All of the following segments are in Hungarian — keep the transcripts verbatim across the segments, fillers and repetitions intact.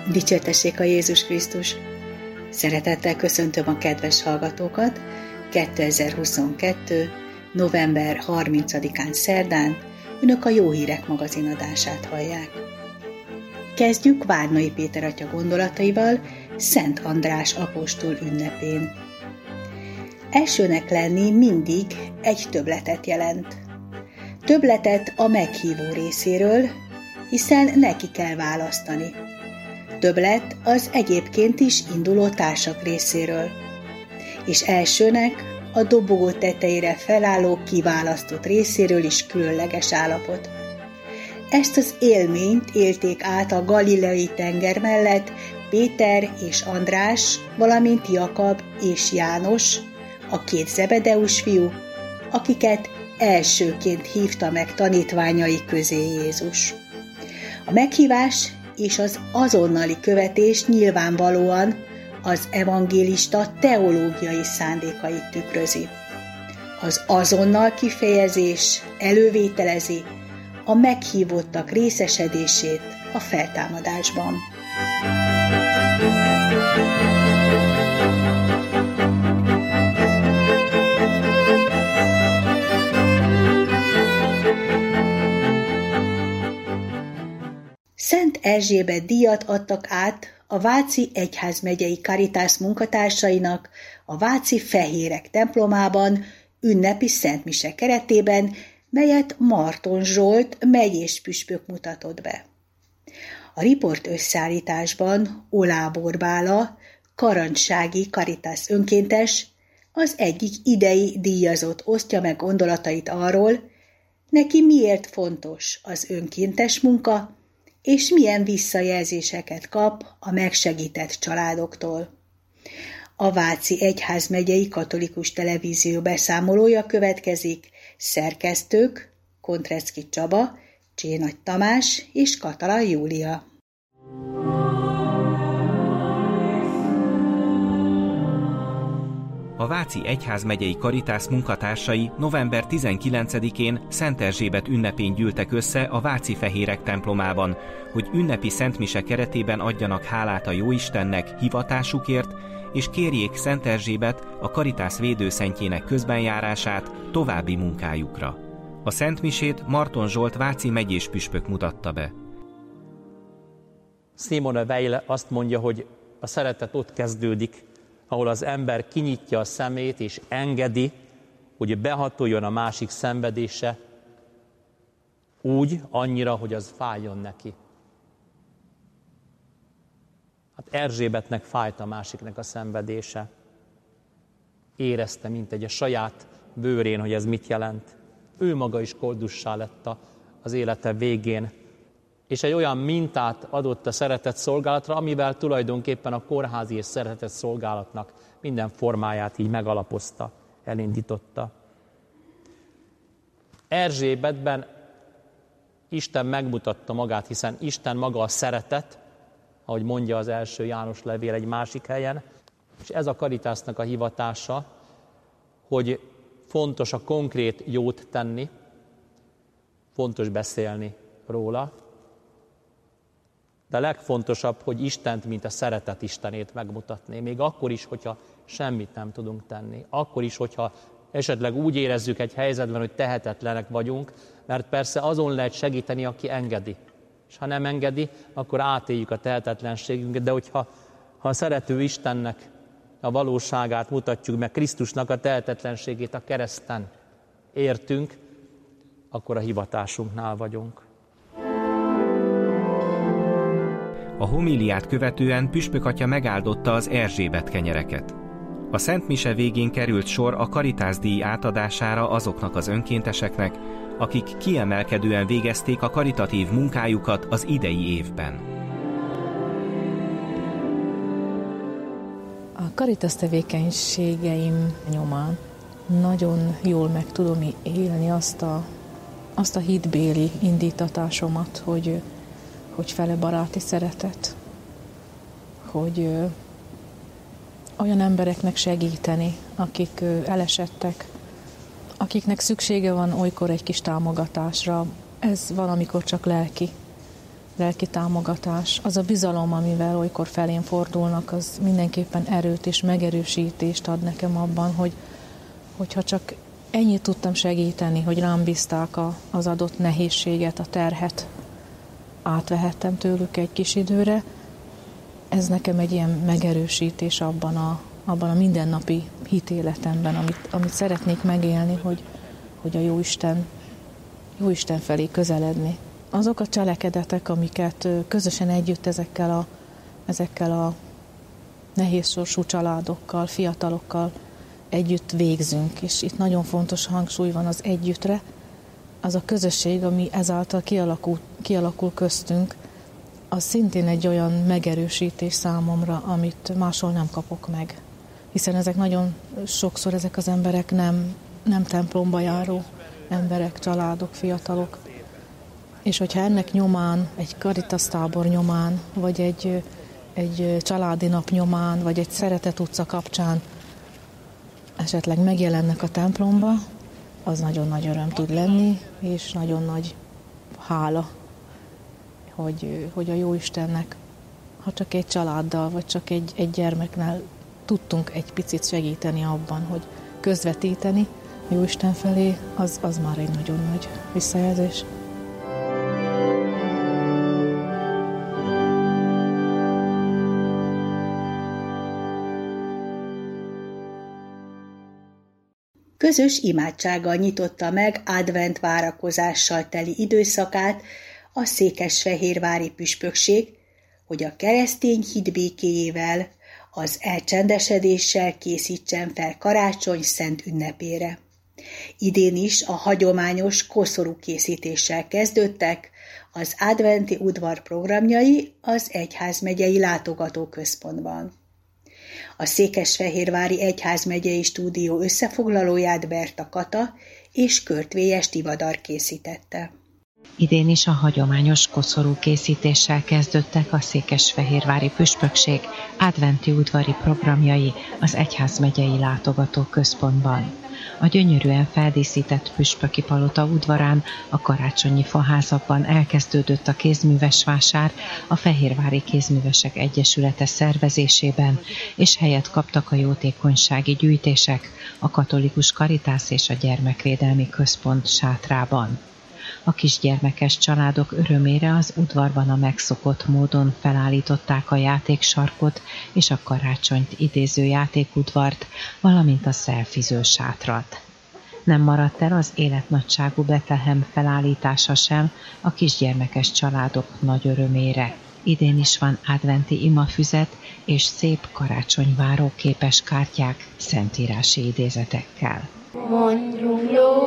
Dicsértessék a Jézus Krisztus! Szeretettel köszöntöm a kedves hallgatókat kétezer-huszonkettő. november harmincadikán szerdán. Önök a Jó Hírek magazin adását hallják. Kezdjük Várnai Péter atya gondolataival Szent András apostol ünnepén. Elsőnek lenni mindig egy többletet jelent. Többletet a meghívó részéről, hiszen neki kell választani. Többlet az egyébként is induló társak részéről. És elsőnek a dobogó tetejére felálló kiválasztott részéről is különleges állapot. Ezt az élményt élték át a galileai tenger mellett Péter és András, valamint Jakab és János, a két Zebedeus fiú, akiket elsőként hívta meg tanítványai közé Jézus. A meghívás és az azonnali követés nyilvánvalóan az evangélista teológiai szándékait tükrözi. Az azonnal kifejezés elővételezi a meghívottak részesedését a feltámadásban. Szent Erzsébet díjat adtak át a Váci Egyházmegyei Caritas munkatársainak a Váci Fehérek templomában ünnepi szentmise keretében, melyet Marton Zsolt megyés püspök mutatott be. A riport összeállításban Olábor Bála, karancsági Caritas önkéntes, az egyik idei díjazott osztja meg gondolatait arról, neki miért fontos az önkéntes munka, és milyen visszajelzéseket kap a megsegített családoktól. A Váci Egyházmegyei Katolikus Televízió beszámolója következik, szerkesztők Kontrecki Csaba, Csénagy Tamás és Katala Júlia. A Váci Egyházmegyei Caritas munkatársai november tizenkilencedikén Szent Erzsébet ünnepén gyűltek össze a Váci Fehérek templomában, hogy ünnepi szentmise keretében adjanak hálát a Jóistennek hivatásukért, és kérjék Szent Erzsébet, a Caritas védőszentjének közbenjárását további munkájukra. A szentmisét Marton Zsolt váci megyés püspök mutatta be. Simone Weil azt mondja, hogy a szeretet ott kezdődik, ahol az ember kinyitja a szemét és engedi, hogy behatoljon a másik szenvedése, úgy, annyira, hogy az fájjon neki. Hát Erzsébetnek fájt a másiknak a szenvedése. Érezte, mint egy a saját bőrén, hogy ez mit jelent. Ő maga is koldussá lett az élete végén, és egy olyan mintát adott a szeretett szolgálatra, amivel tulajdonképpen a kórházi és szeretett szolgálatnak minden formáját így megalapozta, elindította. Erzsébetben Isten megmutatta magát, hiszen Isten maga a szeretet, ahogy mondja az első János levél egy másik helyen, és ez a Caritasnak a hivatása, hogy fontos a konkrét jót tenni, fontos beszélni róla, de a legfontosabb, hogy Istent, mint a szeretet Istenét megmutatni. Még akkor is, hogyha semmit nem tudunk tenni. Akkor is, hogyha esetleg úgy érezzük egy helyzetben, hogy tehetetlenek vagyunk, mert persze azon lehet segíteni, aki engedi. És ha nem engedi, akkor átéljük a tehetetlenségünket, de hogyha ha a szerető Istennek a valóságát mutatjuk meg, Krisztusnak a tehetetlenségét a kereszten értünk, akkor a hivatásunknál vagyunk. A homíliát követően püspök atya megáldotta az Erzsébet kenyereket. A Szent Mise végén került sor a Caritas díj átadására azoknak az önkénteseknek, akik kiemelkedően végezték a karitatív munkájukat az idei évben. A Caritas tevékenységeim nyomán nagyon jól meg tudom élni azt a, azt a hitbéli indítatásomat, hogy hogy fele baráti szeretet, hogy ö, olyan embereknek segíteni, akik ö, elesettek, akiknek szüksége van olykor egy kis támogatásra. Ez valamikor csak lelki, lelki támogatás, az a bizalom, amivel olykor felén fordulnak, az mindenképpen erőt és megerősítést ad nekem abban, hogy hogyha csak ennyit tudtam segíteni, hogy rám bízták a, az adott nehézséget, a terhet, átvehettem tőlük egy kis időre, ez nekem egy ilyen megerősítés abban a, abban a mindennapi hitéletemben, amit, amit szeretnék megélni, hogy, hogy a Jóisten, Jóisten felé közeledni. Azok a cselekedetek, amiket közösen együtt ezekkel a, ezekkel a nehéz sorsú családokkal, fiatalokkal együtt végzünk, és itt nagyon fontos hangsúly van az együttre, az a közösség, ami ezáltal kialakul, kialakul köztünk, az szintén egy olyan megerősítés számomra, amit máshol nem kapok meg. Hiszen ezek nagyon sokszor ezek az emberek nem, nem templomba járó emberek, családok, fiatalok. És hogyha ennek nyomán, egy Caritas tábor nyomán, vagy egy, egy családi nap nyomán, vagy egy Szeretet utca kapcsán esetleg megjelennek a templomba, az nagyon nagy öröm tud lenni, és nagyon nagy hála, hogy, hogy a Jóistennek, ha csak egy családdal, vagy csak egy, egy gyermeknél tudtunk egy picit segíteni abban, hogy közvetíteni Jóisten felé, az, az már egy nagyon nagy visszajelzés. Közös imádsággal nyitotta meg advent várakozással teli időszakát a székesfehérvári püspökség, hogy a keresztény hit békéjével, az elcsendesedéssel készítsen fel karácsony szent ünnepére. Idén is a hagyományos koszorú készítéssel kezdődtek az adventi udvar programjai az egyházmegyei látogatóközpontban. A székesfehérvári egyházmegyei stúdió összefoglalóját Berta Kata és Körtvélyes Tivadar készítette. Idén is a hagyományos koszorú készítéssel kezdődtek a székesfehérvári püspökség adventi udvari programjai az egyházmegyei látogatóközpontban. A gyönyörűen feldíszített püspöki palota udvarán a karácsonyi faházakban elkezdődött a kézműves vásár a Fehérvári Kézművesek Egyesülete szervezésében, és helyet kaptak a jótékonysági gyűjtések a Katolikus Caritas és a Gyermekvédelmi Központ sátrában. A kisgyermekes családok örömére az udvarban a megszokott módon felállították a játéksarkot és a karácsonyt idéző játékudvart, valamint a szelfiző sátrat. Nem maradt el az életnagyságú Betlehem felállítása sem a kisgyermekes családok nagy örömére. Idén is van adventi imafüzet és szép karácsonyváró képes kártyák szentírási idézetekkel. Mondjunk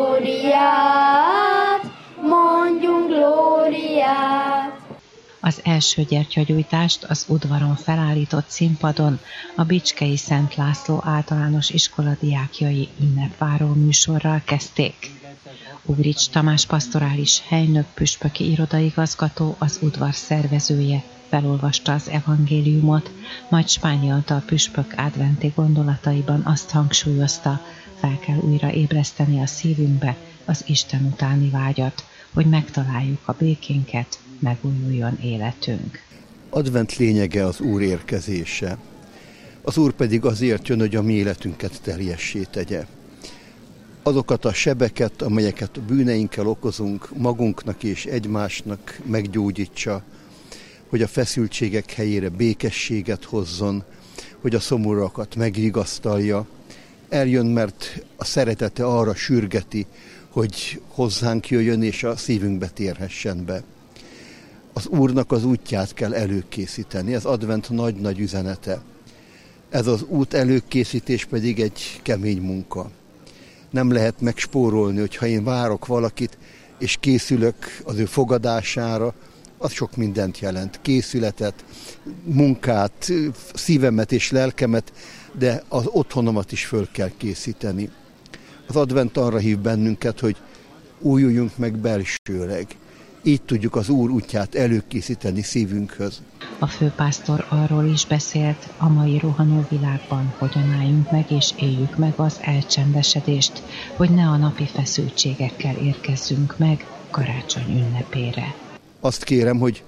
glóriát! Mondjunk glóriát! Az első gyertyagyújtást az udvaron felállított színpadon a Bicskei Szent László Általános Iskola diákjai ünnepváró műsorral kezdték. Ugrics Tamás pastorális helynök püspöki irodaigazgató, az udvar szervezője felolvasta az evangéliumot, majd Spányi Antal püspök adventi gondolataiban azt hangsúlyozta, fel kell újra ébreszteni a szívünkbe az Isten utáni vágyat, hogy megtaláljuk a békénket, megújuljon életünk. Advent lényege az Úr érkezése. Az Úr pedig azért jön, hogy a mi életünket teljessé tegye. Azokat a sebeket, amelyeket a bűneinkkel okozunk, magunknak és egymásnak meggyógyítsa, hogy a feszültségek helyére békességet hozzon, hogy a szomorúakat megvigasztalja. Eljön, mert a szeretete arra sürgeti, hogy hozzánk jöjjön és a szívünkbe térhessen be. Az Úrnak az útját kell előkészíteni, ez advent nagy-nagy üzenete. Ez az út előkészítés pedig egy kemény munka. Nem lehet megspórolni, hogyha én várok valakit, és készülök az ő fogadására, az sok mindent jelent. Készületet, munkát, szívemet és lelkemet, de az otthonomat is föl kell készíteni. Az advent arra hív bennünket, hogy újuljunk meg belsőleg. Így tudjuk az Úr útját előkészíteni szívünkhöz. A főpásztor arról is beszélt, a mai rohanó világban hogyan álljunk meg és éljük meg az elcsendesedést, hogy ne a napi feszültségekkel érkezzünk meg karácsony ünnepére. Azt kérem, hogy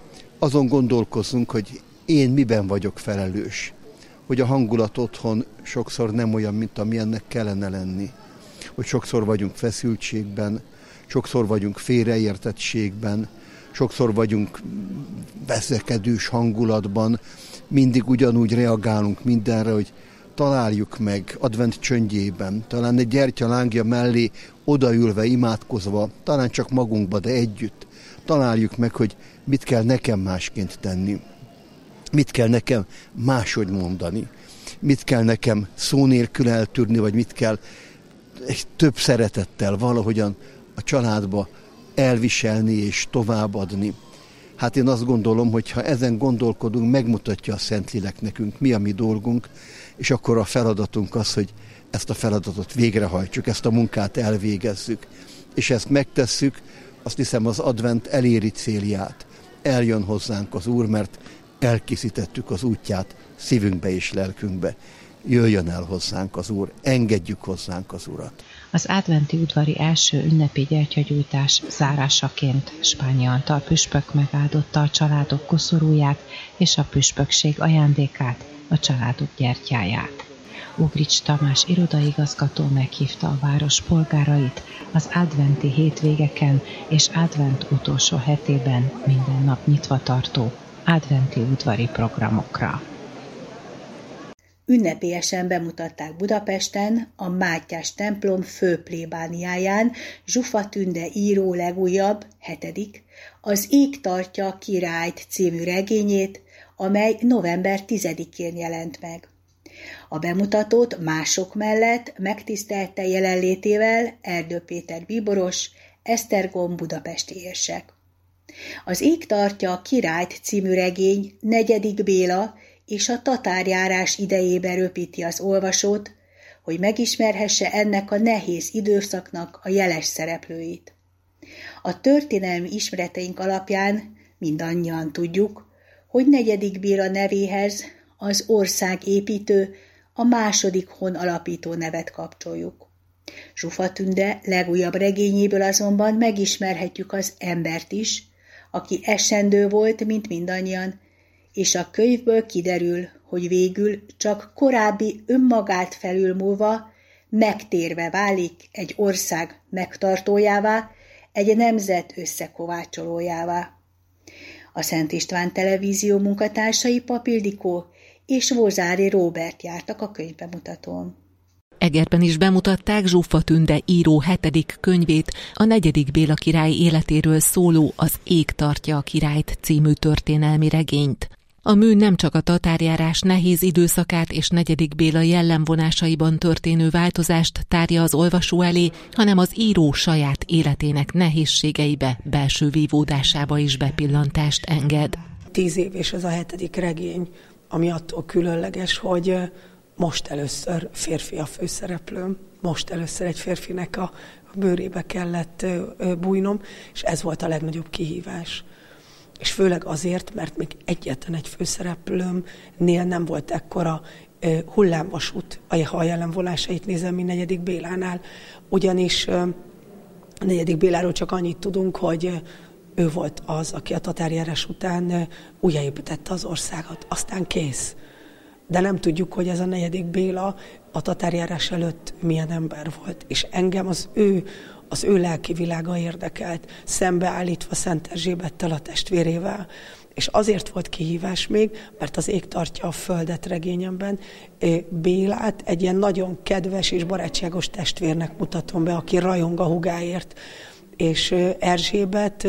azon gondolkozzunk, hogy én miben vagyok felelős. Hogy a hangulat otthon sokszor nem olyan, mint amilyennek kellene lenni. Hogy sokszor vagyunk feszültségben, sokszor vagyunk félreértettségben, sokszor vagyunk veszekedős hangulatban, mindig ugyanúgy reagálunk mindenre, hogy találjuk meg advent csöndjében, talán egy gyertyalángja mellé odaülve, imádkozva, talán csak magunkba, de együtt. Találjuk meg, hogy mit kell nekem másként tenni, mit kell nekem máshogy mondani, mit kell nekem szó nélkül eltűrni, vagy mit kell egy több szeretettel valahogyan a családba elviselni és továbbadni. Hát én azt gondolom, hogy ha ezen gondolkodunk, megmutatja a Szentlélek nekünk, mi a mi dolgunk, és akkor a feladatunk az, hogy ezt a feladatot végrehajtsuk, ezt a munkát elvégezzük. És ezt megtesszük, azt hiszem az advent eléri célját. Eljön hozzánk az Úr, mert elkészítettük az útját szívünkbe és lelkünkbe. Jöjjön el hozzánk az Úr, engedjük hozzánk az Urat. Az adventi udvari első ünnepi gyertyagyújtás zárásaként Spányi Antal püspök megáldotta a családok koszorúját és a püspökség ajándékát, a családok gyertyáját. Ugrics Tamás irodaigazgató meghívta a város polgárait az adventi hétvégeken és advent utolsó hetében minden nap nyitva tartó adventi udvari programokra. Ünnepélyesen bemutatták Budapesten a Mátyás templom főplébániáján Zsufa Tünde író legújabb, hetedik, az Ég tartja királyt című regényét, amely november tizedikén jelent meg. A bemutatót mások mellett megtisztelte jelenlétével Erdő Péter bíboros, Esztergom budapesti érsek. Az Ég tartja királyt című regény Negyedik Béla és a tatárjárás idejében röpíti az olvasót, hogy megismerhesse ennek a nehéz időszaknak a jeles szereplőit. A történelmi ismereteink alapján mindannyian tudjuk, hogy Negyedik Béla nevéhez az országépítő, a második hon alapító nevet kapcsoljuk. Zsufa Tünde legújabb regényéből azonban megismerhetjük az embert is, aki esendő volt, mint mindannyian, és a könyvből kiderül, hogy végül csak korábbi önmagát felülmúlva, megtérve válik egy ország megtartójává, egy nemzet összekovácsolójává. A Szent István Televízió munkatársai Pap Ildikó és Vozári Róbert jártak a könyvbemutatón. Egerben is bemutatták Zsufa Tünde író hetedik könyvét, a Negyedik Béla király életéről szóló Az Ég tartja a királyt című történelmi regényt. A mű nem csak a tatárjárás nehéz időszakát és Negyedik Béla jellemvonásaiban történő változást tárja az olvasó elé, hanem az író saját életének nehézségeibe, belső vívódásába is bepillantást enged. Tíz év és ez a hetedik regény, ami attól különleges, hogy most először férfi a főszereplőm, most először egy férfinek a bőrébe kellett bújnom, és ez volt a legnagyobb kihívás. És főleg azért, mert még egyetlen egy főszereplőmnél nem volt ekkora hullámvasút, ha a jellemvonásait nézem, mint Negyedik Bélánál. Ugyanis Negyedik Béláról csak annyit tudunk, hogy ő volt az, aki a tatárjárás után újjáépítette az országot. Aztán kész. De nem tudjuk, hogy ez a Negyedik Béla a tatárjárás előtt milyen ember volt. És engem az ő, az ő lelki világa érdekelt, szembeállítva Szent Erzsébettel, a testvérével. És azért volt kihívás még, mert az Ég tartja a földet regényemben Bélát egy ilyen nagyon kedves és barátságos testvérnek mutatom be, aki rajong a húgáért. És Erzsébet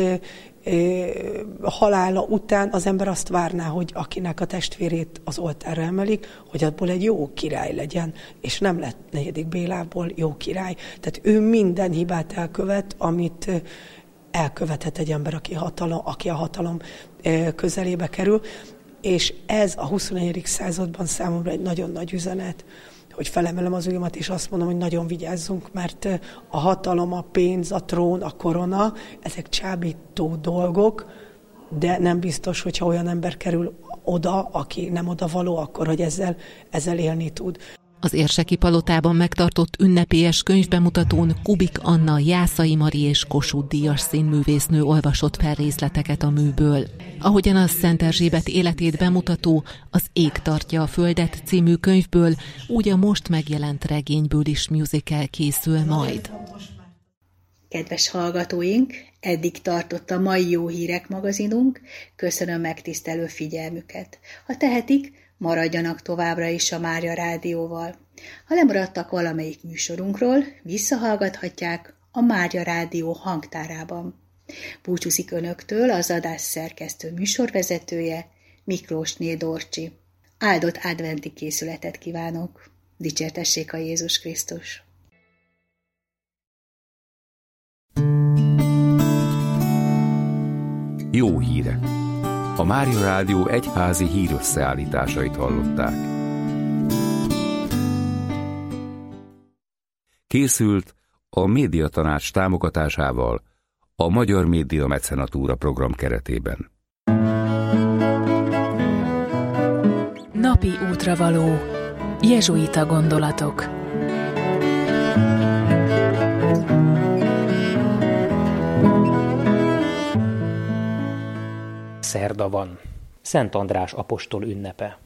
halála után az ember azt várná, hogy akinek a testvérét az oltárra emelik, hogy abból egy jó király legyen, és nem lett Negyedik Bélából jó király. Tehát ő minden hibát elkövet, amit elkövethet egy ember, aki, hatalom, aki a hatalom közelébe kerül, és ez a huszonegyedik században számomra egy nagyon nagy üzenet, hogy felemelem az ujjamat, és azt mondom, hogy nagyon vigyázzunk, mert a hatalom, a pénz, a trón, a korona, ezek csábító dolgok, de nem biztos, hogyha olyan ember kerül oda, aki nem oda való, akkor, hogy ezzel, ezzel élni tud. Az Érseki Palotában megtartott ünnepélyes könyvbemutatón Kubik Anna, Jászai Mari és Kossuth Díjas színművésznő olvasott fel részleteket a műből. ahogyan a Szent Erzsébet életét bemutató Az Ég tartja a földet című könyvből, úgy a most megjelent regényből is musical készül majd. Kedves hallgatóink, eddig tartott a mai Jó Hírek magazinunk, köszönöm megtisztelő figyelmüket. Ha tehetik, maradjanak továbbra is a Mária Rádióval. Ha lemaradtak valamelyik műsorunkról, visszahallgathatják a Mária Rádió hangtárában. Búcsúzik önöktől az adás szerkesztő műsorvezetője, Miklósné Dorcsi. Áldott adventi készületet kívánok! Dicsértessék a Jézus Krisztus! Jó hírek! A Mária Rádió egyházi hírösszeállításait hallották. Készült a Médiatanács támogatásával a Magyar Média Mecenatúra program keretében. Napi útravaló. Jezsuita gondolatok. Szerda van. Szent András apostol ünnepe.